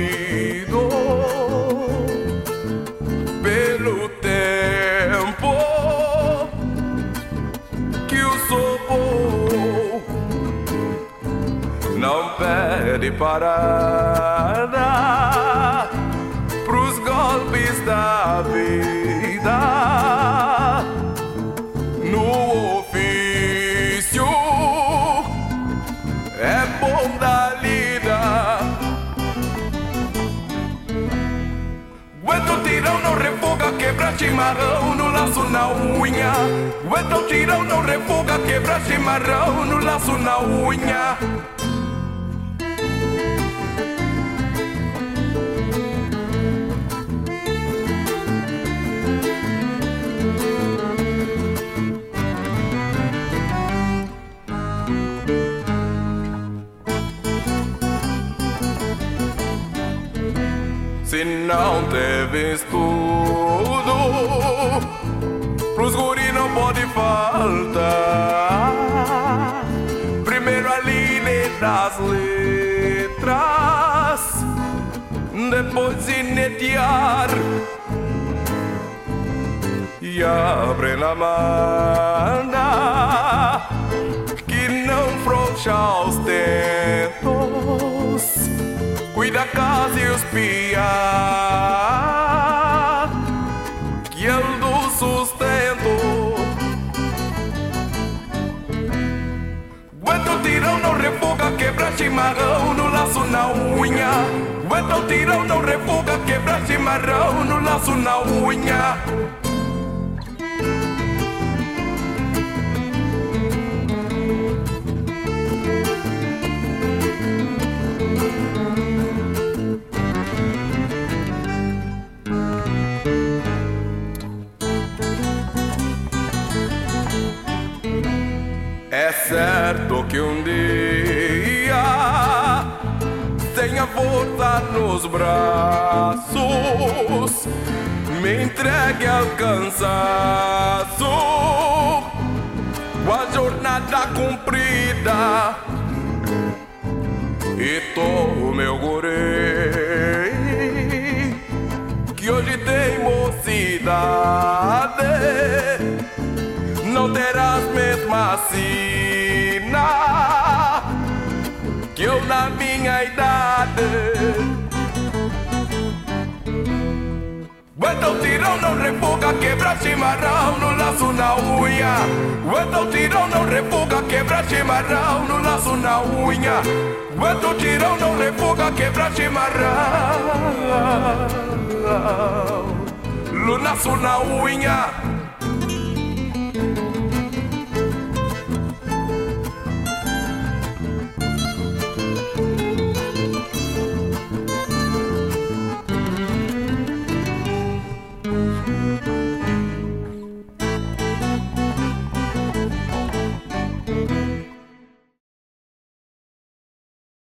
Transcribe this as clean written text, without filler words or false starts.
sofrido pelo tempo que o sopor não pede parada pros golpes da vida. No ofício é bom da lida. O tirão não refuga, quebra chimarrão no laço na unha. O tirão não refuga, quebra chimarrão no laço na unha. Se não teve estudo, pros guri não pode faltar. Primeiro a líder das letras, depois inetear e abre na manda que não frouxa os tentos. Cuida a casa e os pia, que é o do sustento. O tirão não refuga, quebra chimarrão no laço na unha. O tirão não refuga, quebra chimarrão no laço na unha. É certo que um dia, sem a força nos braços, me entregue ao cansaço, a jornada cumprida, e tô meu guri, que hoje tem mocidade, não terás mesma sina que eu na minha idade. O tirão não refuga, quebra chimarrão no laço na unha. O tirão não refuga, quebra chimarrão no laço na unha. O tirão não refuga, quebra chimarrão no laço na unha.